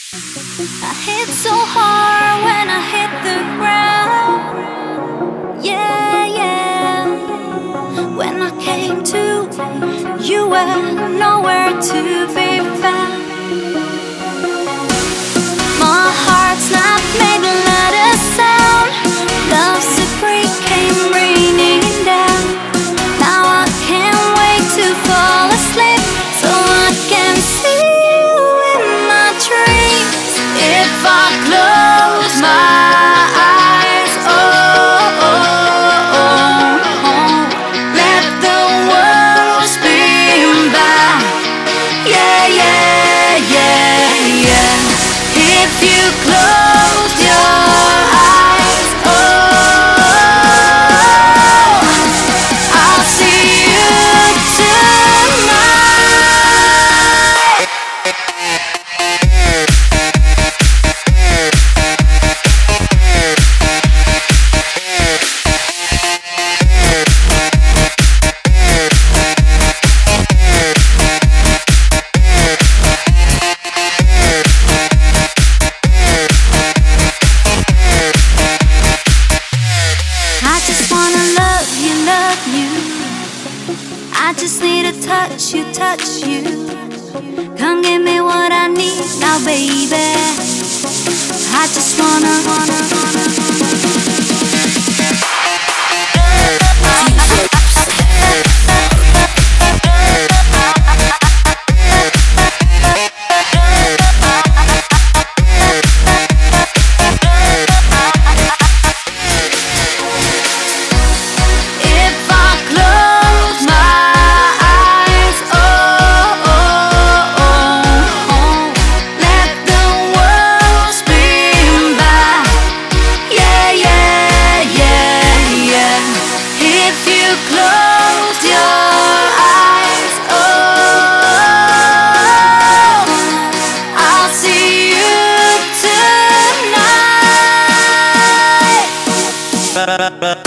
I hit so hard when I hit the ground. Yeah, yeah. When I came to, you were nowhere to be found. My heart's not made to let a sound. Love's secret came raining down. Now I can't wait to fall asleep so I can see you in my dreams. If I close my eyes, oh, oh, oh, oh, let the world spin by. Yeah, yeah, yeah, yeah. If you close your eyes, oh, I'll see you tonight. I just wanna love you, love you. I just need to touch you, touch you. Come give me what I need now, baby. I just wanna. If I close my eyes, oh, oh, oh, oh, let the world spin by. Yeah, yeah, yeah, yeah. If you close your eyes, oh, I'll see you tonight.